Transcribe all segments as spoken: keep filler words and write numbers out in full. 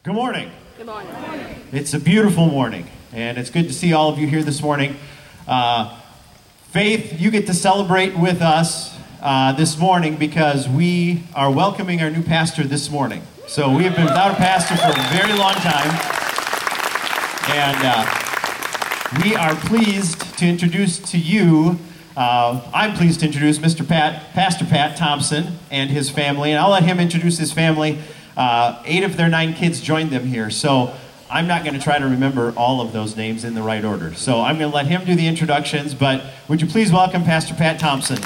Good morning. Good morning. It's a beautiful morning, and it's good to see all of you here this morning. Uh, Faith, you get to celebrate with us uh, this morning because we are welcoming our new pastor this morning. So we have been without a pastor for a very long time, and uh, we are pleased to introduce to you, uh, I'm pleased to introduce Mister Pat, Pastor Pat Thompson and his family, and I'll let him introduce his family. Uh, eight of their nine kids joined them here, so I'm not going to try to remember all of those names in the right order. So I'm going to let him do the introductions, but would you please welcome Pastor Pat Thompson.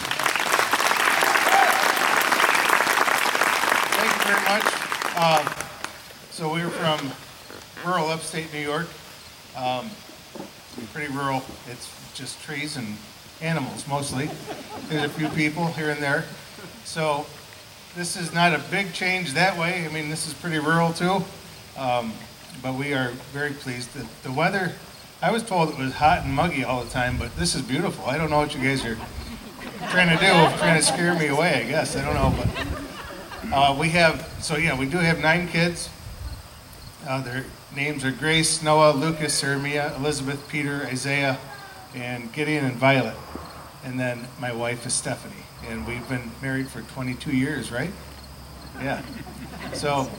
Thank you very much. Uh, so we're from rural upstate New York. Um, pretty rural. It's just trees and animals mostly. There's a few people here and there. So this is not a big change that way. I mean, this is pretty rural too. Um, but we are very pleased. The, the weather, I was told it was hot and muggy all the time, but this is beautiful. I don't know what you guys are trying to do, trying to scare me away, I guess. I don't know. But uh, we have, so yeah, we do have nine kids. Uh, their names are Grace, Noah, Lucas, Jeremiah, Elizabeth, Peter, Isaiah, and Gideon and Violet. And then my wife is Stephanie. And we've been married for twenty-two years, right? Yeah. So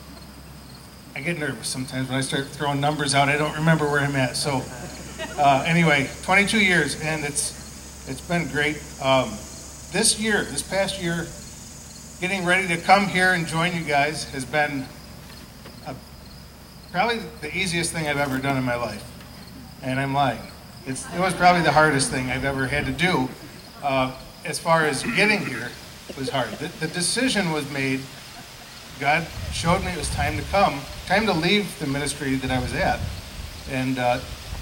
I get nervous sometimes when I start throwing numbers out. I don't remember where I'm at. So uh, anyway, twenty-two years, and it's it's been great. Um, this year, this past year, getting ready to come here and join you guys has been a, probably the easiest thing I've ever done in my life. And I'm lying. It's, it was probably the hardest thing I've ever had to do. Uh, as far as getting here was hard. The, the decision was made. God showed me it was time to come, time to leave the ministry that I was at. And uh,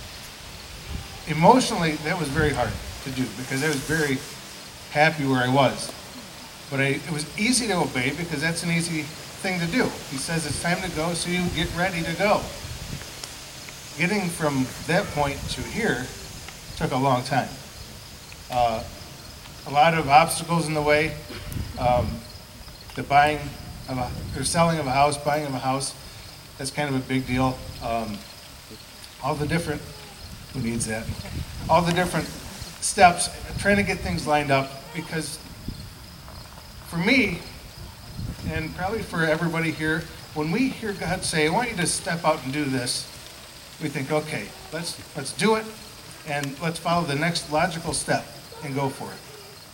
emotionally, that was very hard to do because I was very happy where I was. But I, it was easy to obey because that's an easy thing to do. He says it's time to go, so you get ready to go. Getting from that point to here took a long time. Uh, a lot of obstacles in the way. Um, the buying of a, or selling of a house, buying of a house, that's kind of a big deal. Um, all the different, who needs that? All the different steps, trying to get things lined up, because for me, and probably for everybody here, when we hear God say, I want you to step out and do this, we think, okay, let's let's do it, and let's follow the next logical step and go for it.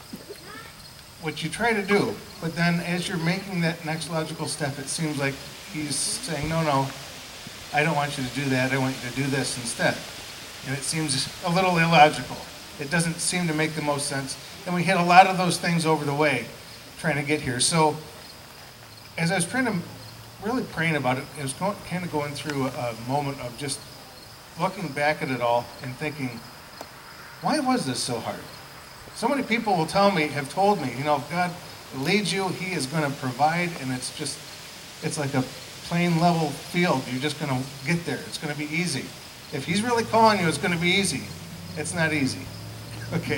What you try to do, but then as you're making that next logical step, it seems like he's saying, no, no, I don't want you to do that, I want you to do this instead. And it seems a little illogical. It doesn't seem to make the most sense. And we hit a lot of those things over the way trying to get here. So as I was trying to, really praying about it, it was going, kind of going through a, a moment of just looking back at it all and thinking, why was this so hard? So many people will tell me, have told me, you know, if God leads you, he is going to provide, and it's just, it's like a plain level field. You're just going to get there. It's going to be easy. If he's really calling you, it's going to be easy. It's not easy. Okay.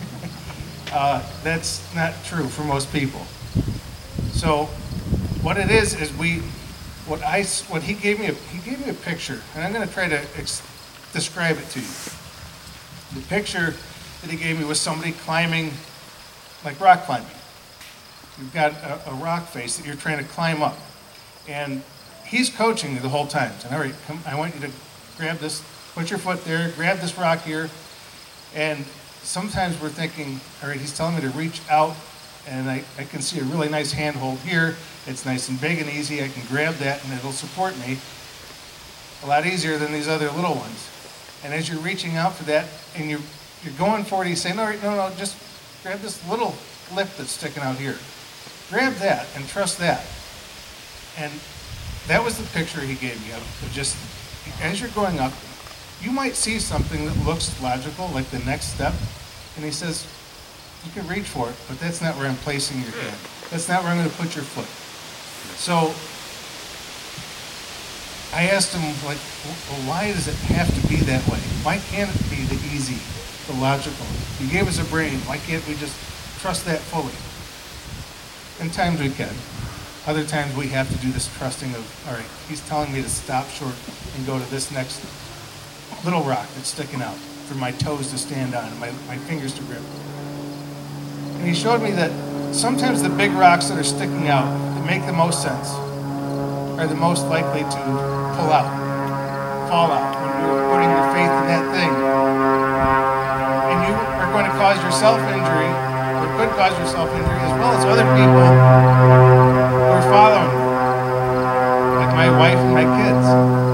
uh, that's not true for most people. So what it is, is we, what I, what he gave me, a, he gave me a picture, and I'm going to try to ex- describe it to you. The picture that he gave me was somebody climbing, like rock climbing. You've got a, a rock face that you're trying to climb up. And he's coaching you the whole time. So, all right, come, I want you to grab this, put your foot there, grab this rock here. And sometimes we're thinking, all right, he's telling me to reach out, and I, I can see a really nice handhold here. It's nice and big and easy. I can grab that, and it'll support me a lot easier than these other little ones. And as you're reaching out for that, and you're You're going for it, he's saying, all right, no, no, just grab this little lip that's sticking out here. Grab that and trust that. And that was the picture he gave me of just, as you're going up, you might see something that looks logical, like the next step, and he says, you can reach for it, but that's not where I'm placing your hand. That's not where I'm going to put your foot. So I asked him, like, well, why does it have to be that way? Why can't it be the easy, the logical? You gave us a brain. Why can't we just trust that fully? And times we can. Other times we have to do this trusting of, all right, he's telling me to stop short and go to this next little rock that's sticking out for my toes to stand on and my, my fingers to grip. And he showed me that sometimes the big rocks that are sticking out, that make the most sense, are the most likely to pull out, fall out when you're putting your faith in that thing. And you are going to cause yourself injury, or could cause yourself injury, as well as other people who are following you, like my wife and my kids.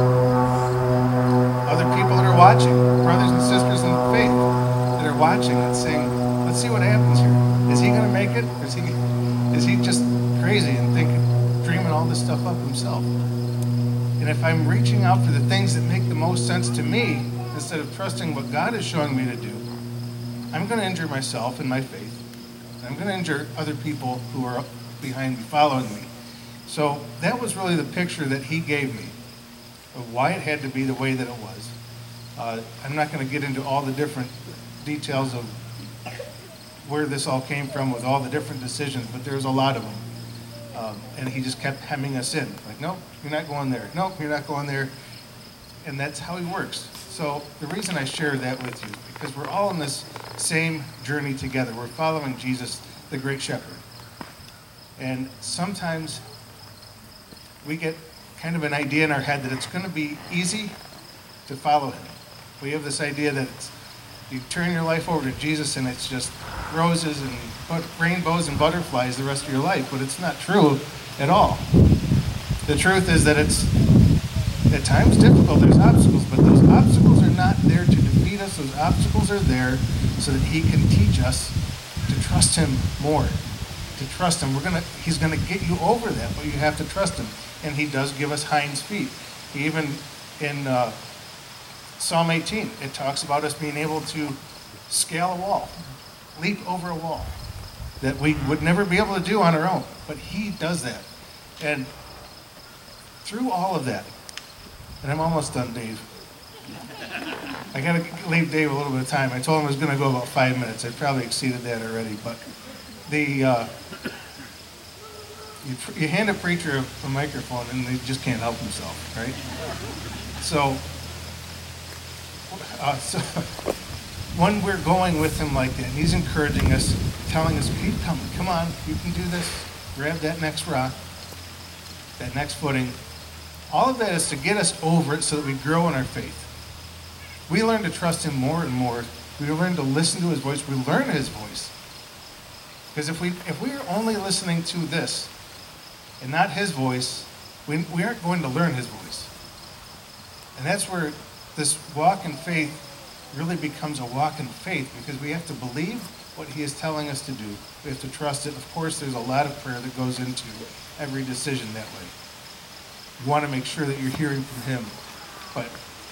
Other people that are watching, brothers and sisters in the faith that are watching and saying, let's see what happens here. Is he going to make it? Or is he, is he just crazy and thinking, dreaming all this stuff up himself? And if I'm reaching out for the things that make the most sense to me, instead of trusting what God is showing me to do, I'm going to injure myself in my faith. I'm going to injure other people who are behind me, following me. So that was really the picture that he gave me of why it had to be the way that it was. Uh, I'm not going to get into all the different details of where this all came from with all the different decisions, but there's a lot of them. Um, and he just kept hemming us in. Like, nope, you're not going there. Nope, you're not going there. And that's how he works. So the reason I share that with you is because we're all in this same journey together. We're following Jesus, the great shepherd. And sometimes we get kind of an idea in our head that it's going to be easy to follow him. We have this idea that it's, you turn your life over to Jesus and it's just roses and but rainbows and butterflies the rest of your life, but it's not true at all. The truth is that it's at times difficult. There's obstacles, but those obstacles are not there to defeat us. Those obstacles are there so that he can teach us to trust him more, to trust him. We're gonna, he's gonna get you over that, but you have to trust him. And he does give us hinds feet. He even in uh, Psalm eighteen, it talks about us being able to scale a wall, leap over a wall that we would never be able to do on our own. But he does that. And through all of that, and I'm almost done, Dave. I gotta leave Dave a little bit of time. I told him I was gonna go about five minutes. I probably exceeded that already, but the uh, you, you hand a preacher a, a microphone and they just can't help himself, right? So, uh, so when we're going with him like that, and he's encouraging us, telling us, keep coming, come on, you can do this, grab that next rock, that next footing. All of that is to get us over it so that we grow in our faith. We learn to trust him more and more. We learn to listen to his voice. We learn his voice. Because if we if we are only listening to this and not his voice, we, we aren't going to learn his voice. And that's where this walk in faith really becomes a walk in faith, because we have to believe what he is telling us to do. We have to trust it. Of course, there's a lot of prayer that goes into every decision that way. You want to make sure that you're hearing from him. But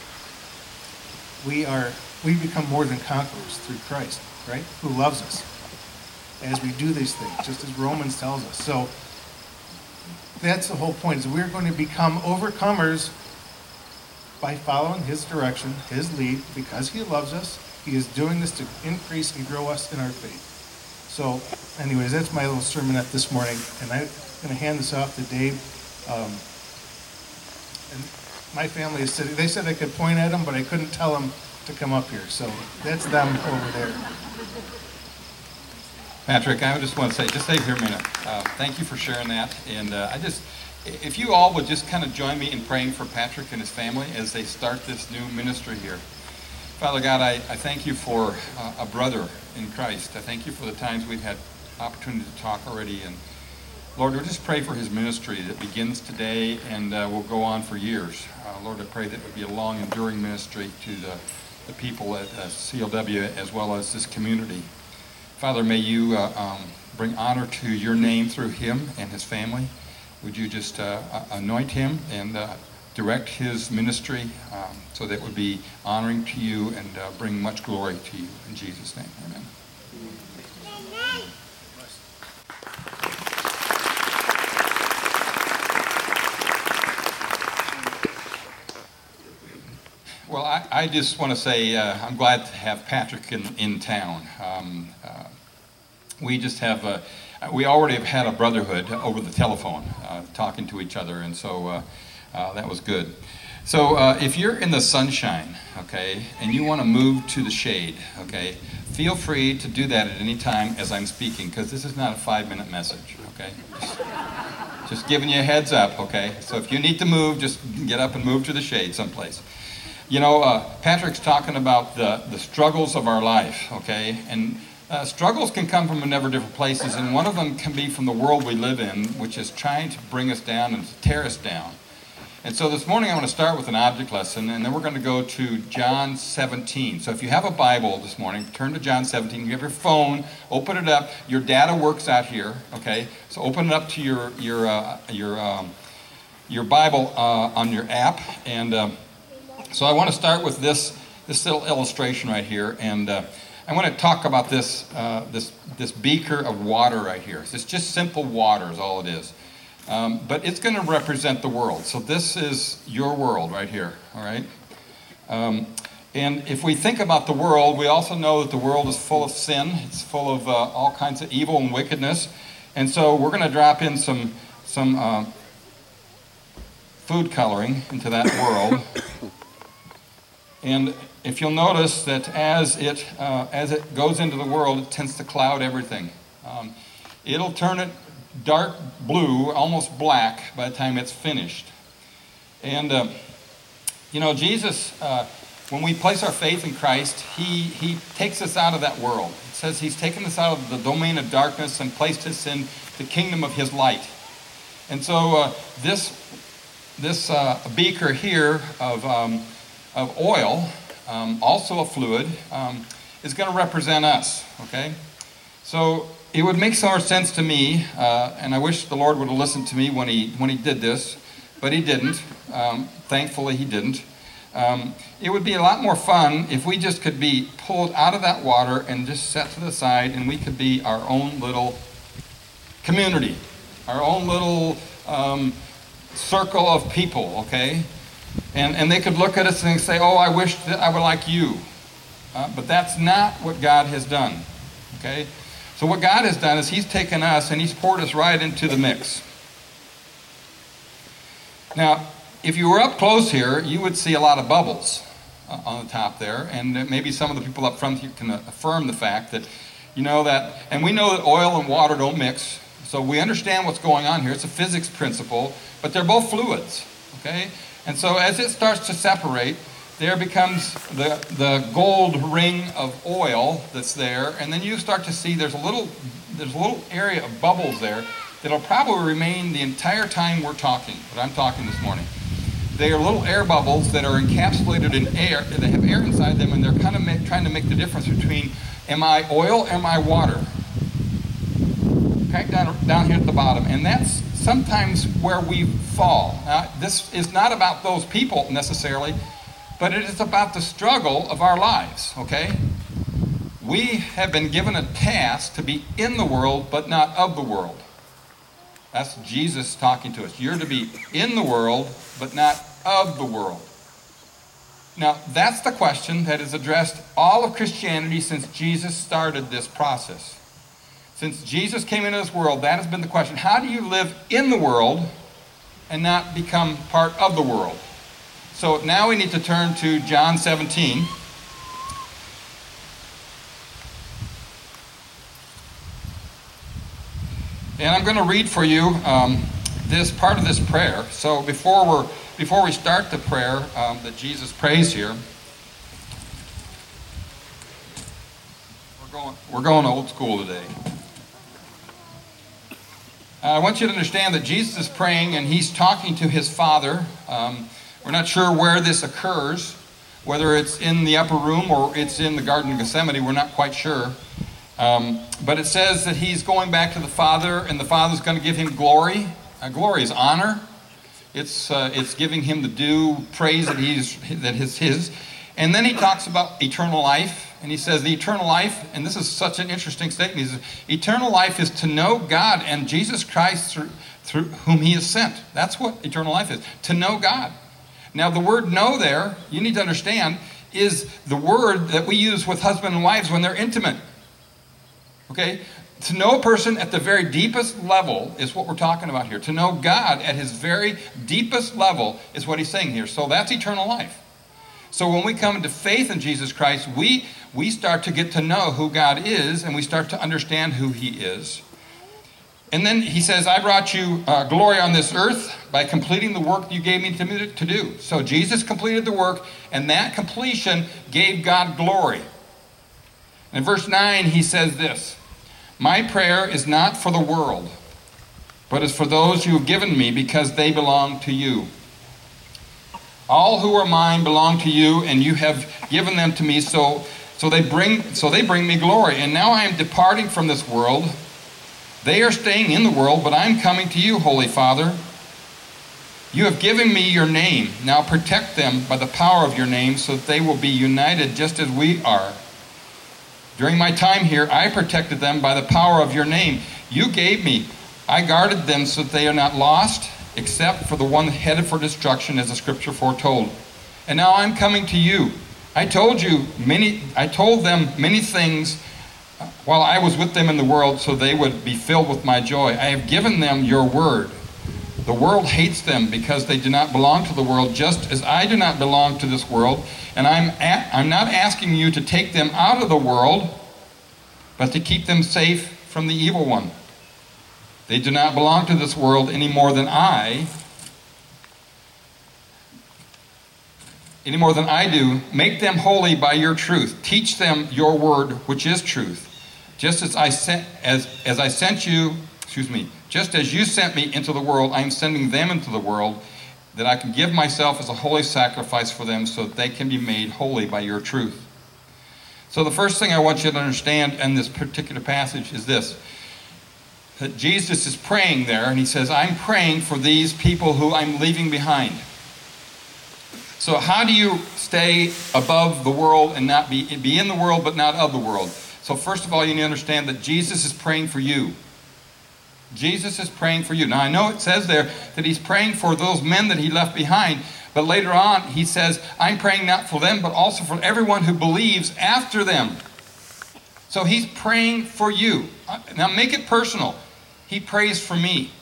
we are, we become more than conquerors through Christ, right? Who loves us as we do these things, just as Romans tells us. So that's the whole point, is we're going to become overcomers by following his direction, his lead, because he loves us. He is doing this to increase and grow us in our faith. So anyways, that's my little sermonette this morning, and I'm going to hand this off to Dave. Um, and my family is sitting, they said I could point at them, but I couldn't tell them to come up here. So that's them over there. Patrick, I just want to say, just stay here a minute. Uh, thank you for sharing that. And uh, I just, if you all would just kind of join me in praying for Patrick and his family as they start this new ministry here. Father God, I, I thank you for uh, a brother in Christ. I thank you for the times we've had opportunity to talk already. And Lord, we just pray for his ministry that begins today and uh, will go on for years. Uh, Lord, I pray that it would be a long, enduring ministry to the, the people at uh, C L W as well as this community. Father, may you uh, um, bring honor to your name through him and his family. Would you just uh, anoint him and uh, direct his ministry um, so that it would be honoring to you and uh, bring much glory to you. In Jesus' name, amen. Well, I, I just want to say uh, I'm glad to have Patrick in, in town. Um, uh, we just have a, uh, we already have had a brotherhood over the telephone, uh, talking to each other, and so uh, uh, that was good. So uh, if you're in the sunshine, okay, and you want to move to the shade, okay, feel free to do that at any time as I'm speaking, because this is not a five-minute message, okay? Just, just giving you a heads up, okay? So if you need to move, just get up and move to the shade someplace. You know, uh, Patrick's talking about the, the struggles of our life, okay? And uh, struggles can come from a number of different places, and one of them can be from the world we live in, which is trying to bring us down and to tear us down. And so this morning I want to start with an object lesson, and then we're going to go to John seventeen. So if you have a Bible this morning, turn to John seventeen. You have your phone, open it up. Your data works out here, okay? So open it up to your your uh, your um, your Bible uh, on your app. And um, so I want to start with this this little illustration right here, and uh, I want to talk about this uh, this this beaker of water right here. It's just simple water is all it is. Um, but it's going to represent the world. So this is your world right here, all right? Um, and if we think about the world, we also know that the world is full of sin. It's full of uh, all kinds of evil and wickedness. And so we're going to drop in some, some uh, food coloring into that world. And if you'll notice that as it, uh, as it goes into the world, it tends to cloud everything. Um, it'll turn it dark blue, almost black, by the time it's finished. And, uh, you know, Jesus, uh, when we place our faith in Christ, he, he takes us out of that world. It says he's taken us out of the domain of darkness and placed us in the kingdom of his light. And so uh, this, this uh, beaker here of, um, of oil, um, also a fluid, um, is going to represent us, okay? So it would make some more sense to me, uh, and I wish the Lord would have listened to me when he when he did this, but he didn't. Um, thankfully, he didn't. Um, it would be a lot more fun if we just could be pulled out of that water and just set to the side, and we could be our own little community, our own little um, circle of people, okay? And and they could look at us and say, "Oh, I wish that I were like you," uh, but that's not what God has done, okay? So what God has done is he's taken us and he's poured us right into the mix. Now, if you were up close here, you would see a lot of bubbles uh, on the top there. And maybe some of the people up front here can affirm the fact that, you know, that, and we know that oil and water don't mix. So we understand what's going on here. It's a physics principle, but they're both fluids, okay? And so as it starts to separate, there becomes the, the gold ring of oil that's there, and then you start to see there's a little there's a little area of bubbles there that'll probably remain the entire time we're talking, what I'm talking this morning. They are little air bubbles that are encapsulated in air. They have air inside them, and they're kind of make, trying to make the difference between, am I oil, am I water? Okay, down, down here at the bottom, and that's sometimes where we fall. Now, this is not about those people necessarily, but it is about the struggle of our lives, okay? We have been given a task to be in the world, but not of the world. That's Jesus talking to us. You're to be in the world, but not of the world. Now, that's the question that has addressed all of Christianity since Jesus started this process. Since Jesus came into this world, that has been the question. How do you live in the world and not become part of the world? So now we need to turn to John seventeen. And I'm going to read for you um, this part of this prayer. So before we're before we start the prayer um, that Jesus prays here, we're going we're going old school today. Uh, I want you to understand that Jesus is praying and he's talking to his Father. Um, We're not sure where this occurs, whether it's in the upper room or it's in the Garden of Gethsemane. We're not quite sure. Um, but it says that he's going back to the Father, and the Father's going to give him glory. Uh, glory is honor. It's uh, it's giving him the due praise that he's that is his. And then he talks about eternal life, and he says the eternal life, and this is such an interesting statement. He says, eternal life is to know God and Jesus Christ through, through whom he has sent. That's what eternal life is, to know God. Now, the word know there, you need to understand, is the word that we use with husband and wives when they're intimate. Okay? To know a person at the very deepest level is what we're talking about here. To know God at his very deepest level is what he's saying here. So that's eternal life. So when we come into faith in Jesus Christ, we, we start to get to know who God is, and we start to understand who he is. And then he says, I brought you uh, glory on this earth by completing the work you gave me to, to do. So Jesus completed the work, and that completion gave God glory. In verse nine, he says this, my prayer is not for the world, but is for those you have given me, because they belong to you. All who are mine belong to you, and you have given them to me, so, so, they bring, so they bring me glory. And now I am departing from this world. They are staying in the world, but I am coming to you, Holy Father. You have given me your name. Now protect them by the power of your name, so that they will be united just as we are. During my time here, I protected them by the power of your name. You gave me. I guarded them so that they are not lost, except for the one headed for destruction, as the scripture foretold. And now I'm coming to you. I told you many, I told them many things while I was with them in the world, so they would be filled with my joy. I have given them your word. The world hates them because they do not belong to the world, just as I do not belong to this world. And I'm, at, I'm not asking you to take them out of the world, but to keep them safe from the evil one. They do not belong to this world any more than I, any more than I do. Make them holy by your truth. Teach them your word, which is truth. Just as I sent, as, as I sent you, excuse me, just as you sent me into the world, I am sending them into the world, that I can give myself as a holy sacrifice for them, so that they can be made holy by your truth. So the first thing I want you to understand in this particular passage is this, that Jesus is praying there, and he says, I'm praying for these people who I'm leaving behind. So how do you stay above the world and not be, be in the world but not of the world? So first of all, you need to understand that Jesus is praying for you. Jesus is praying for you. Now I know it says there that he's praying for those men that he left behind, but later on he says, I'm praying not for them, but also for everyone who believes after them. So he's praying for you. Now make it personal. He prays for me.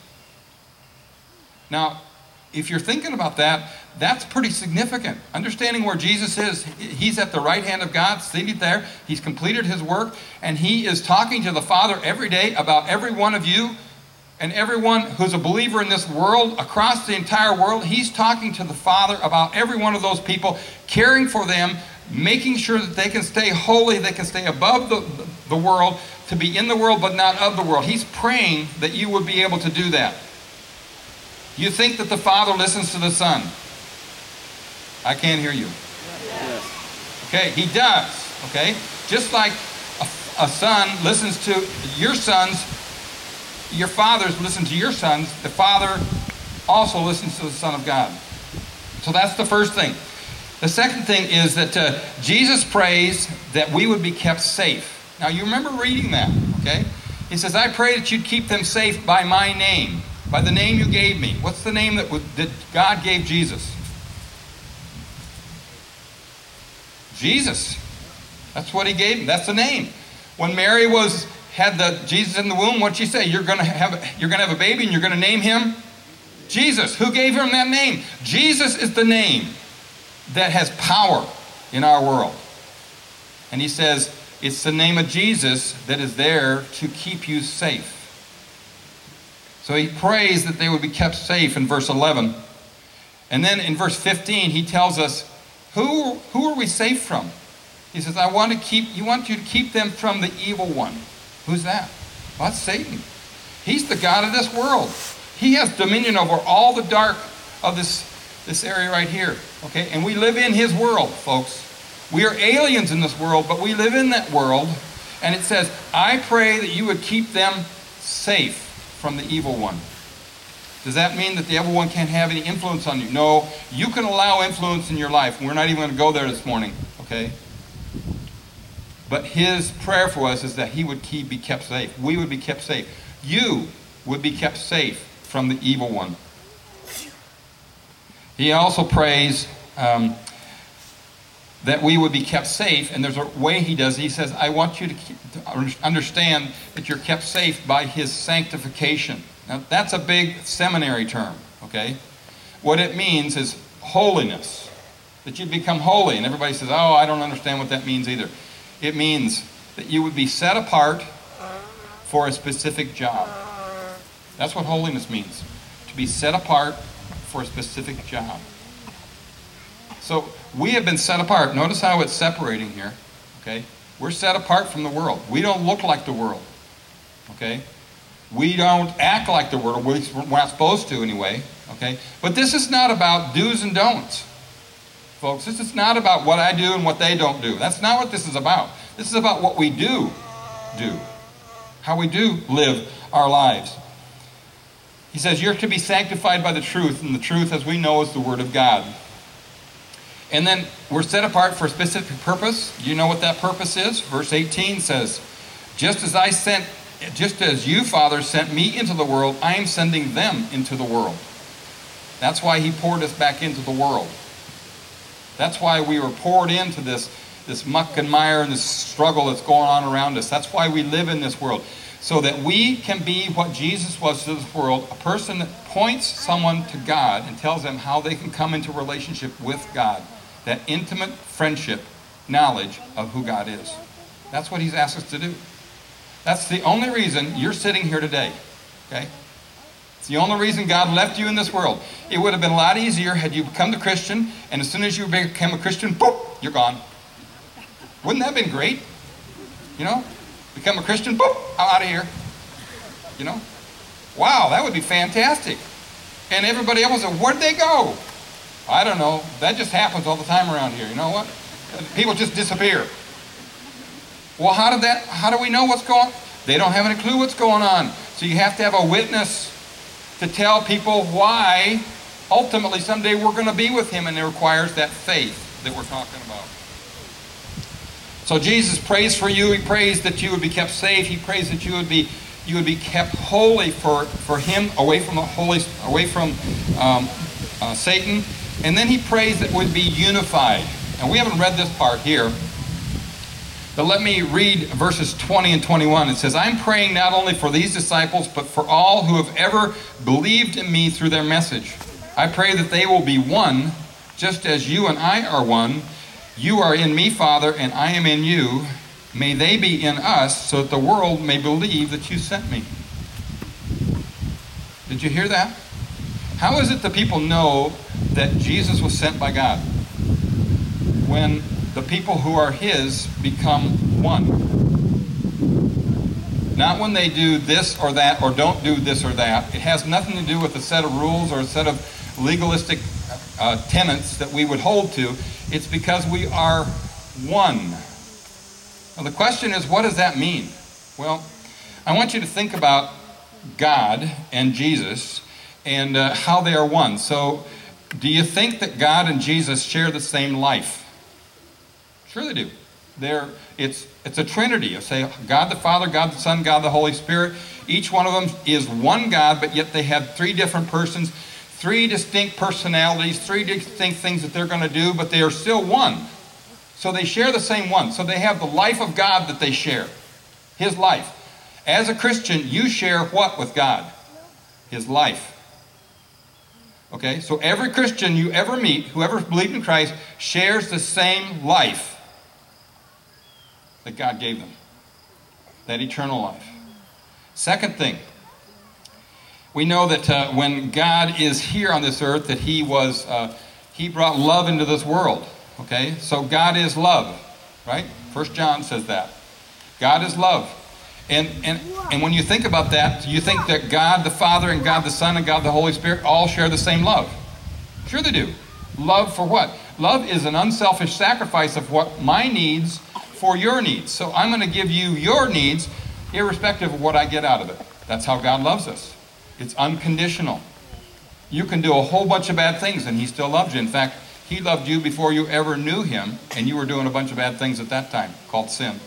Now, if you're thinking about that, that's pretty significant. Understanding where Jesus is, he's at the right hand of God, seated there. He's completed his work, and he is talking to the Father every day about every one of you and everyone who's a believer in this world, across the entire world. He's talking to the Father about every one of those people, caring for them, making sure that they can stay holy, they can stay above the, the world, to be in the world but not of the world. He's praying that you would be able to do that. You think that the Father listens to the Son. I can't hear you. Yes. Okay, he does. Okay? Just like a, a son listens to your sons, your fathers listen to your sons, the Father also listens to the Son of God. So that's the first thing. The second thing is that uh, Jesus prays that we would be kept safe. Now you remember reading that, okay? He says, I pray that you'd keep them safe by my name, by the name you gave me. What's the name that, that God gave Jesus? Jesus. That's what he gave him. That's the name. When Mary was had the Jesus in the womb, what'd she say? You're gonna have you're gonna have a baby and you're gonna name him Jesus. Who gave him that name? Jesus is the name that has power in our world. And he says, it's the name of Jesus that is there to keep you safe. So he prays that they would be kept safe in verse eleven. And then in verse fifteen, he tells us, who, who are we safe from? He says, I want to keep, you want you to keep them from the evil one. Who's that? Well, that's Satan. He's the god of this world. He has dominion over all the dark of this, this area right here. Okay? And we live in his world, folks. We are aliens in this world, but we live in that world. And it says, I pray that you would keep them safe from the evil one. Does that mean that the evil one can't have any influence on you? No, you can allow influence in your life. We're not even going to go there this morning, okay? But his prayer for us is that he would keep, be kept safe. We would be kept safe. You would be kept safe from the evil one. He also prays, um, that we would be kept safe, and there's a way he does it. He says, I want you to, keep, to understand that you're kept safe by his sanctification. Now, that's a big seminary term, okay? What it means is holiness, that you'd become holy. And everybody says, oh, I don't understand what that means either. It means that you would be set apart for a specific job. That's what holiness means, to be set apart for a specific job. So we have been set apart. Notice how it's separating here, okay? We're set apart from the world. We don't look like the world, okay? We don't act like the world. We're not supposed to anyway, okay? But this is not about do's and don'ts, folks. This is not about what I do and what they don't do. That's not what this is about. This is about what we do do, how we do live our lives. He says, you're to be sanctified by the truth, and the truth, as we know, is the Word of God. And then we're set apart for a specific purpose. You know what that purpose is? Verse eighteen says, just as I sent, just as you, Father, sent me into the world, I am sending them into the world. That's why he poured us back into the world. That's why we were poured into this, this muck and mire and this struggle that's going on around us. That's why we live in this world. So that we can be what Jesus was to this world, a person that points someone to God and tells them how they can come into relationship with God. That intimate friendship, knowledge of who God is. That's what he's asked us to do. That's the only reason you're sitting here today. Okay? It's the only reason God left you in this world. It would have been a lot easier had you become a Christian, and as soon as you became a Christian, boop, you're gone. Wouldn't that have been great? You know? Become a Christian, boop, I'm out of here. You know? Wow, that would be fantastic. And everybody else said, where'd they go? I don't know. That just happens all the time around here. You know what? People just disappear. Well, how did that, how do we know what's going on? They don't have any clue what's going on. So you have to have a witness to tell people why ultimately someday we're going to be with him, and it requires that faith that we're talking about. So Jesus prays for you. He prays that you would be kept safe. He prays that you would be you would be kept holy for, for him, away from the holy, away from um, uh, Satan. And then he prays that we'd be unified. And we haven't read this part here, but let me read verses twenty and twenty-one. It says, I'm praying not only for these disciples, but for all who have ever believed in me through their message. I pray that they will be one, just as you and I are one. You are in me, Father, and I am in you. May they be in us, so that the world may believe that you sent me. Did you hear that? How is it that people know that Jesus was sent by God? When the people who are his become one. Not when they do this or that or don't do this or that. It has nothing to do with a set of rules or a set of legalistic uh, tenets that we would hold to. It's because we are one. Now the question is, what does that mean? Well, I want you to think about God and Jesus and uh, how they are one. So, do you think that God and Jesus share the same life? Sure they do. They're, it's, it's a trinity. You say God the Father, God the Son, God the Holy Spirit. Each one of them is one God, but yet they have three different persons, three distinct personalities, three distinct things that they're going to do, but they are still one. So they share the same one. So they have the life of God that they share. His life. As a Christian, you share what with God? His life. Okay, so every Christian you ever meet, whoever believed in Christ, shares the same life that God gave them. That eternal life. Second thing, we know that uh, when God is here on this earth, that he was, uh, he brought love into this world. Okay, so God is love, right? First John says that. God is love. And, and, and when you think about that, you think that God the Father and God the Son and God the Holy Spirit all share the same love. Sure they do. Love for what? Love is an unselfish sacrifice of what my needs for your needs. So I'm going to give you your needs irrespective of what I get out of it. That's how God loves us. It's unconditional. You can do a whole bunch of bad things and he still loves you. In fact, he loved you before you ever knew him, and you were doing a bunch of bad things at that time, called sin.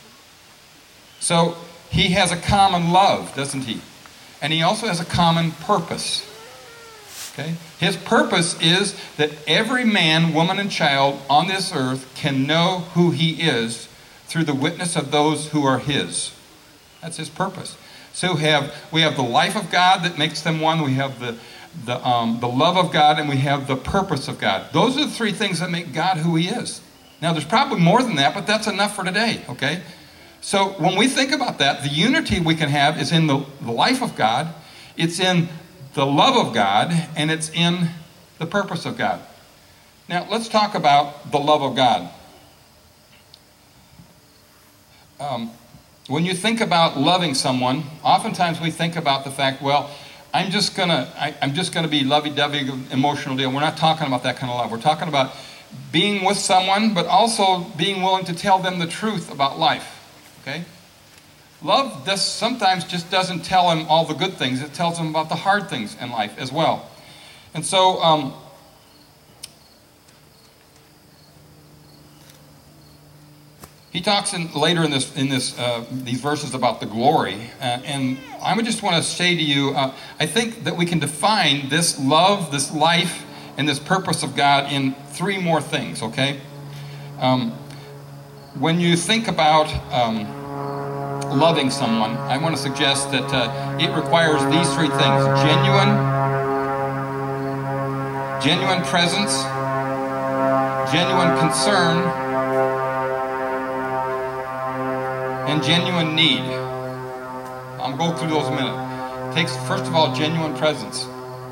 So he has a common love, doesn't he? And he also has a common purpose. Okay? His purpose is that every man, woman, and child on this earth can know who he is through the witness of those who are his. That's his purpose. So have, we have the life of God that makes them one. We have the, the, um, the love of God, and we have the purpose of God. Those are the three things that make God who he is. Now, there's probably more than that, but that's enough for today, okay? So when we think about that, the unity we can have is in the, the life of God, it's in the love of God, and it's in the purpose of God. Now, let's talk about the love of God. Um, when you think about loving someone, oftentimes we think about the fact, well, I'm just gonna, I, I'm just gonna be lovey-dovey, emotional deal. We're not talking about that kind of love. We're talking about being with someone, but also being willing to tell them the truth about life. Okay? Love does, sometimes just doesn't tell them all the good things. It tells them about the hard things in life as well. And so, um, he talks in, later in this, in this, uh, these verses about the glory. Uh, and I would just want to say to you, uh, I think that we can define this love, this life, and this purpose of God in three more things, okay? Um, when you think about um, loving someone, I want to suggest that uh, it requires these three things: genuine, genuine presence, genuine concern, and genuine need. I'm going to go through those in a minute. It takes, first of all, genuine presence.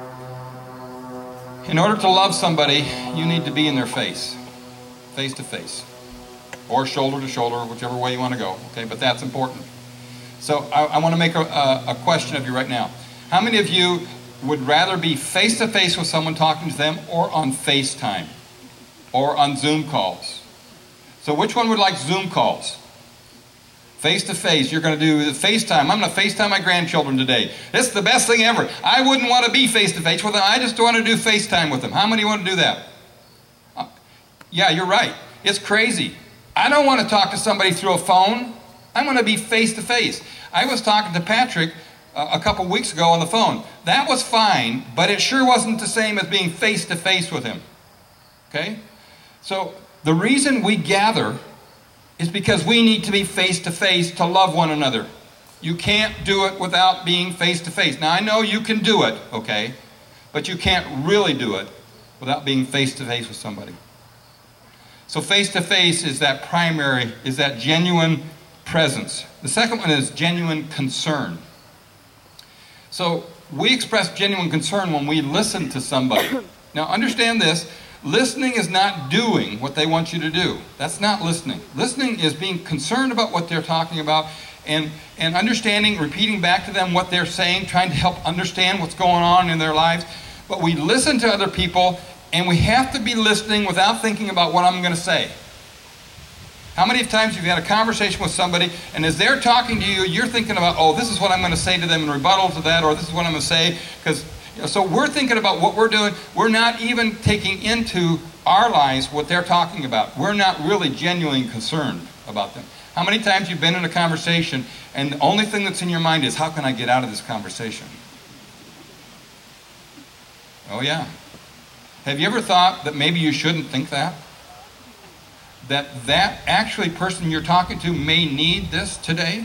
In order to love somebody, you need to be in their face, face to face, or shoulder to shoulder, whichever way you want to go, okay? But that's important. So I, I want to make a, a, a question of you right now. How many of you would rather be face to face with someone talking to them, or on FaceTime, or on Zoom calls? So which one would like Zoom calls? Face to face, you're going to do the FaceTime. I'm going to FaceTime my grandchildren today. This is the best thing ever. I wouldn't want to be face to face with them. I just want to do FaceTime with them. How many want to do that? Uh, yeah, you're right. It's crazy. I don't want to talk to somebody through a phone. I want to be face to face. I was talking to Patrick uh, a couple weeks ago on the phone. That was fine, but it sure wasn't the same as being face to face with him. Okay? So the reason we gather is because we need to be face-to-face to love one another. You can't do it without being face-to-face. Now, I know you can do it, okay? But you can't really do it without being face-to-face with somebody. So face-to-face is that primary, is that genuine presence. The second one is genuine concern. So we express genuine concern when we listen to somebody. Now, understand this. Listening is not doing what they want you to do. That's not listening. Listening is being concerned about what they're talking about, and, and understanding, repeating back to them what they're saying, trying to help understand what's going on in their lives. But we listen to other people, and we have to be listening without thinking about what I'm going to say. How many times have you had a conversation with somebody, and as they're talking to you, you're thinking about, oh, this is what I'm going to say to them in rebuttal to that, or this is what I'm going to say, because so we're thinking about what we're doing. We're not even taking into our lives what they're talking about. We're not really genuinely concerned about them. How many times you've been in a conversation and the only thing that's in your mind is, how can I get out of this conversation? Oh yeah. Have you ever thought that maybe you shouldn't think that? That that actually person you're talking to may need this today?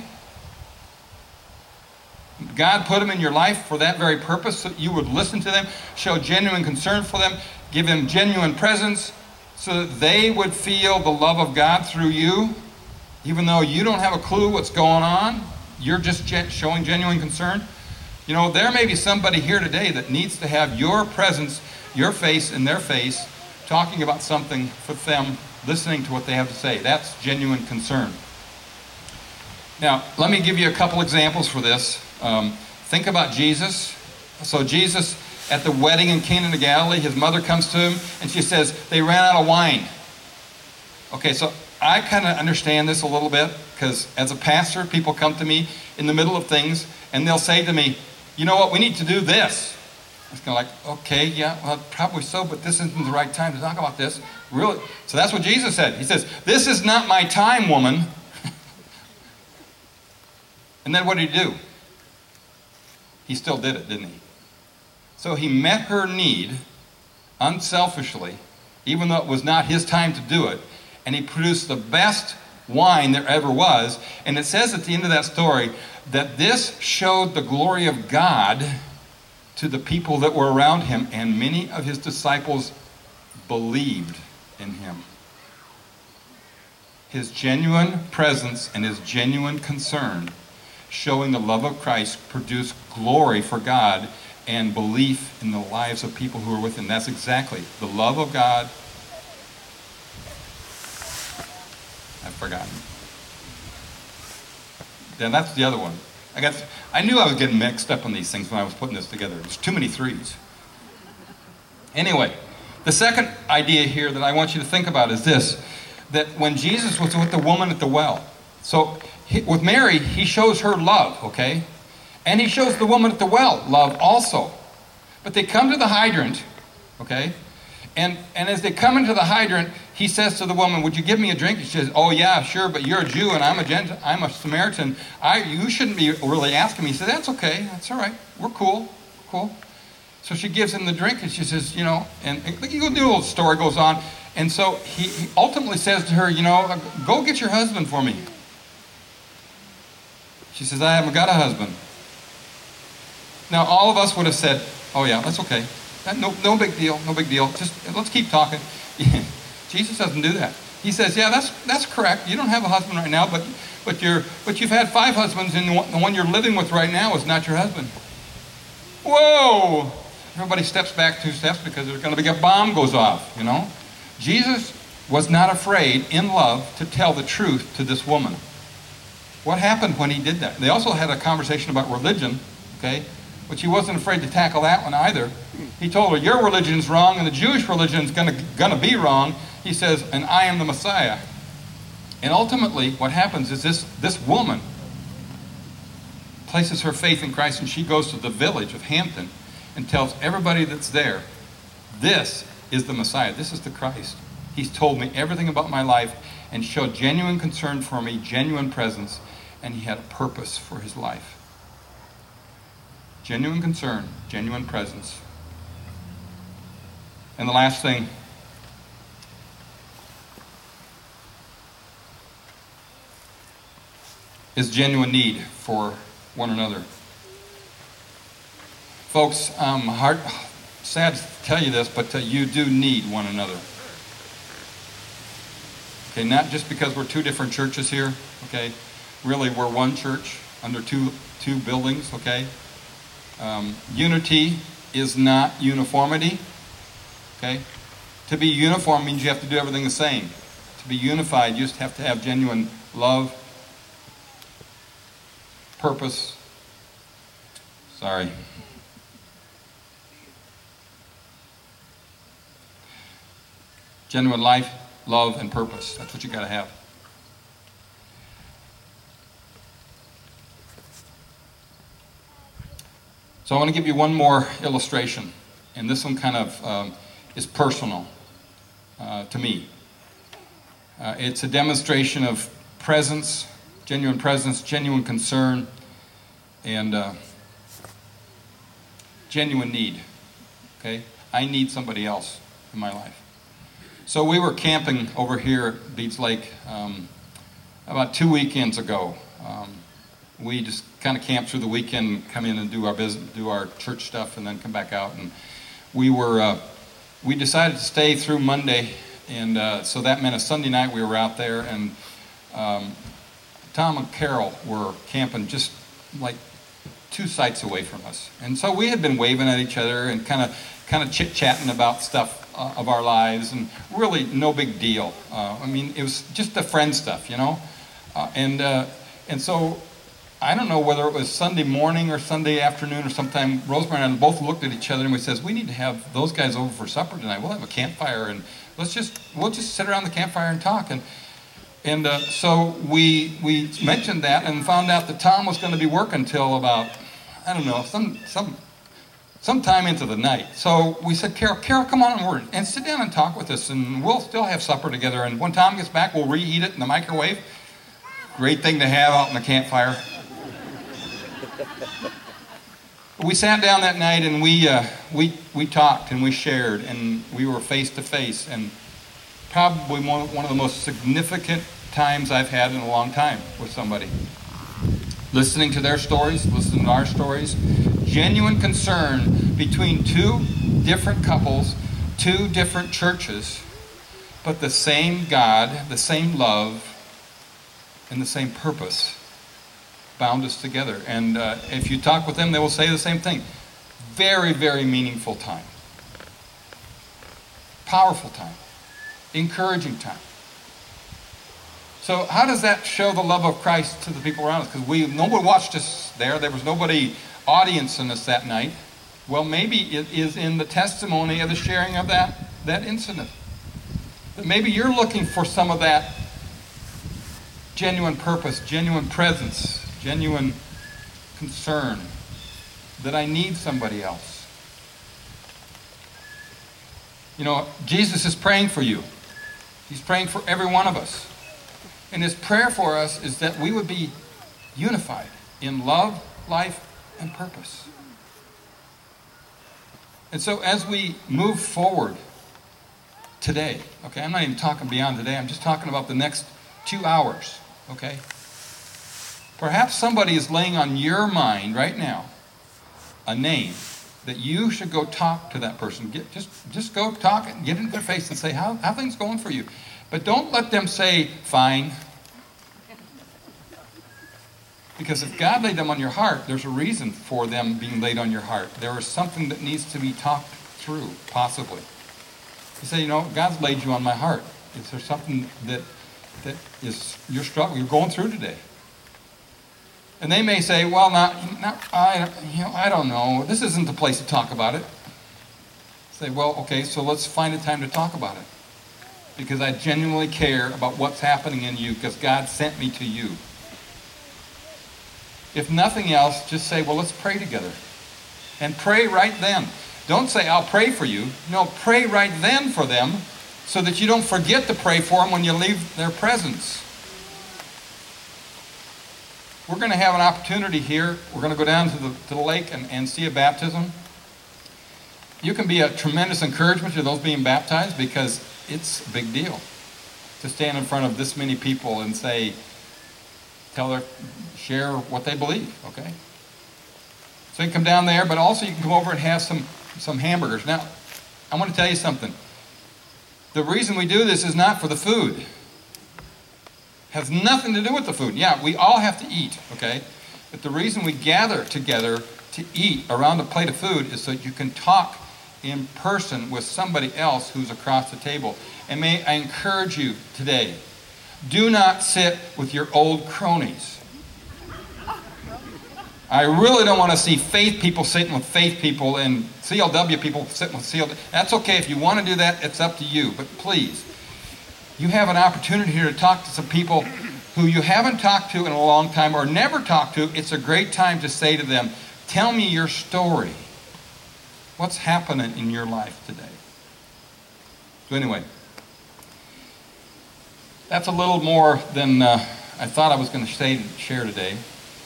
God put them in your life for that very purpose, so you would listen to them, show genuine concern for them, give them genuine presence, so that they would feel the love of God through you, even though you don't have a clue what's going on. You're just showing genuine concern. You know, there may be somebody here today that needs to have your presence, your face in their face, talking about something for them, listening to what they have to say. That's genuine concern. Now, let me give you a couple examples for this. Um, think about Jesus. So Jesus, at the wedding in Cana of Galilee, his mother comes to him and she says, they ran out of wine. Okay, so I kind of understand this a little bit, because as a pastor, people come to me in the middle of things and they'll say to me, you know what, we need to do this. It's kind of like, okay, yeah, well, probably so, but this isn't the right time to talk about this. Really? So that's what Jesus said. He says, this is not my time, woman. And then what did he do? He still did it, didn't he? So he met her need unselfishly, even though it was not his time to do it, and he produced the best wine there ever was. And it says at the end of that story that this showed the glory of God to the people that were around him, and many of his disciples believed in him. His genuine presence and his genuine concern, showing the love of Christ, produced glory for God and belief in the lives of people who were with him. That's exactly the love of God. I've forgotten. Then that's the other one. I got. I knew I was getting mixed up on these things when I was putting this together. There's too many threes. Anyway, the second idea here that I want you to think about is this: that when Jesus was with the woman at the well, so he, with Mary, he shows her love, okay? And he shows the woman at the well love also. But they come to the hydrant, okay? And, and as they come into the hydrant, he says to the woman, would you give me a drink? She says, oh yeah, sure, but you're a Jew and I'm a Gent- I'm a Samaritan. I, you shouldn't be really asking me. He said, that's okay, that's all right, we're cool, cool. So she gives him the drink and she says, you know, and, and the little story goes on. And so he, he ultimately says to her, you know, go get your husband for me. She says, I haven't got a husband. Now, all of us would have said, oh yeah, that's okay. That, no, no big deal, no big deal. Just let's keep talking. Jesus doesn't do that. He says, yeah, that's that's correct. You don't have a husband right now, but but you're but you've had five husbands, and the one, the one you're living with right now is not your husband. Whoa! Everybody steps back two steps because there's going to be a bomb goes off. You know, Jesus was not afraid in love to tell the truth to this woman. What happened when he did that? They also had a conversation about religion, okay? But he wasn't afraid to tackle that one either. He told her, your religion's wrong and the Jewish religion's gonna, gonna be wrong. He says, and I am the Messiah. And ultimately, what happens is this, this woman places her faith in Christ, and she goes to the village of Hampton and tells everybody that's there, this is the Messiah, this is the Christ. He's told me everything about my life and showed genuine concern for me, genuine presence, and he had a purpose for his life. Genuine concern, genuine presence. And the last thing is genuine need for one another. Folks, um, hard, sad to tell you this, but uh, you do need one another. Okay, not just because we're two different churches here, okay? Really, we're one church under two, two buildings, okay? Um, unity is not uniformity, okay? To be uniform means you have to do everything the same. To be unified, you just have to have genuine love, purpose, sorry. Genuine life, love, and purpose. That's what you got to have. So I want to give you one more illustration, and this one kind of um, is personal uh, to me. Uh, it's a demonstration of presence, genuine presence, genuine concern, and uh, genuine need. Okay? I need somebody else in my life. So we were camping over here at Beeds Lake um, about two weekends ago. Um, we just kind of camped through the weekend, come in and do our business, do our church stuff, and then come back out. And we were, uh, we decided to stay through Monday, and uh, so that meant a Sunday night we were out there, and um, Tom and Carol were camping just like two sites away from us. And so we had been waving at each other and kind of, kind of chit-chatting about stuff uh, of our lives, and really no big deal. Uh, I mean, it was just the friend stuff, you know. Uh, and uh, and so. I don't know whether it was Sunday morning or Sunday afternoon or sometime, Rosemary and I both looked at each other and we says, we need to have those guys over for supper tonight. We'll have a campfire and let's just, we'll just sit around the campfire and talk. And and uh, so we we mentioned that and found out that Tom was going to be working till about, I don't know, some some sometime into the night. So we said, Carol, Carol, come on over and sit down and talk with us, and we'll still have supper together. And when Tom gets back, we'll reheat it in the microwave. Great thing to have out in the campfire. We sat down that night and we, uh, we, we talked and we shared and we were face to face, and probably one, one of the most significant times I've had in a long time with somebody. Listening to their stories, listening to our stories, genuine concern between two different couples, two different churches, but the same God, the same love, and the same purpose bound us together. And uh, if you talk with them, they will say the same thing. Very, very meaningful time. Powerful time. Encouraging time. So how does that show the love of Christ to the people around us? Because we nobody watched us there. There was nobody audiencing us that night. Well, maybe it is in the testimony of the sharing of that, that incident. That maybe you're looking for some of that genuine purpose, genuine presence, genuine concern, that I need somebody else. You know, Jesus is praying for you. He's praying for every one of us. And his prayer for us is that we would be unified in love, life, and purpose. And so as we move forward today, okay, I'm not even talking beyond today, I'm just talking about the next two hours, okay? Perhaps somebody is laying on your mind right now a name that you should go talk to that person. Get, just, just go talk and get into their face and say, how, how things going for you? But don't let them say, fine. Because if God laid them on your heart, there's a reason for them being laid on your heart. There is something that needs to be talked through, possibly. You say, you know, God's laid you on my heart. Is there something that, that is your struggle, you're going through today? And they may say, well, not, not, I, you know, I don't know. This isn't the place to talk about it. Say, well, okay, so let's find a time to talk about it. Because I genuinely care about what's happening in you, because God sent me to you. If nothing else, just say, well, let's pray together. And pray right then. Don't say, I'll pray for you. No, pray right then for them, so that you don't forget to pray for them when you leave their presence. We're going to have an opportunity here. We're going to go down to the, to the lake and, and see a baptism. You can be a tremendous encouragement to those being baptized, because it's a big deal to stand in front of this many people and say, tell their, share what they believe, okay? So you can come down there, but also you can come over and have some, some hamburgers. Now, I want to tell you something. The reason we do this is not for the food. Has nothing to do with the food. Yeah, we all have to eat, okay? But the reason we gather together to eat around a plate of food is so you can talk in person with somebody else who's across the table. And may I encourage you today, do not sit with your old cronies. I really don't want to see faith people sitting with faith people and C L W people sitting with C L W. That's okay. If you want to do that, it's up to you. But please, you have an opportunity here to talk to some people who you haven't talked to in a long time or never talked to. It's a great time to say to them, tell me your story. What's happening in your life today? So anyway, that's a little more than uh, I thought I was going to say, share today.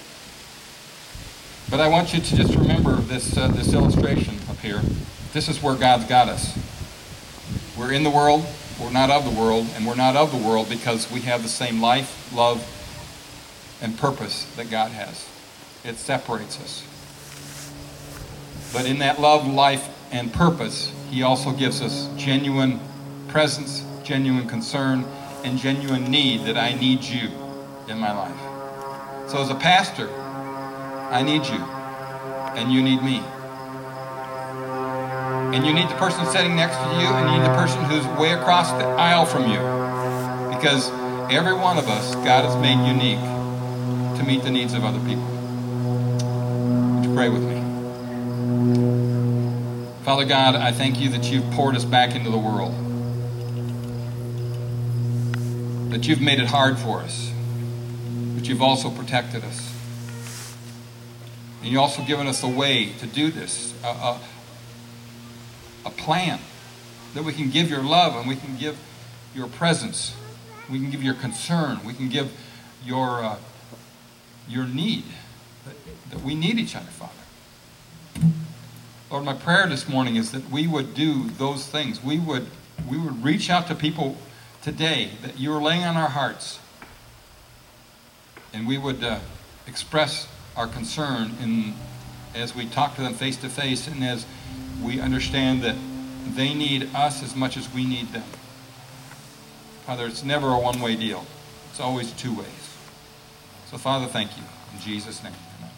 But I want you to just remember this, uh, this illustration up here. This is where God's got us. We're in the world. We're not of the world, and we're not of the world because we have the same life, love, and purpose that God has. It separates us. But in that love, life, and purpose, He also gives us genuine presence, genuine concern, and genuine need that I need you in my life. So as a pastor, I need you, and you need me. And you need the person sitting next to you, and you need the person who's way across the aisle from you. Because every one of us, God has made unique to meet the needs of other people. Would you pray with me? Father God, I thank you that you've poured us back into the world. That you've made it hard for us. But you've also protected us. And you've also given us a way to do this. A, a, a plan that we can give your love and we can give your presence. We can give your concern. We can give your, uh, your need. That, that we need each other, Father. Lord, my prayer this morning is that we would do those things. We would, we would reach out to people today that you are laying on our hearts. And we would uh, express our concern in, as we talk to them face to face, and as we understand that they need us as much as we need them. Father, it's never a one-way deal. It's always two ways. So, Father, thank you. In Jesus' name, amen.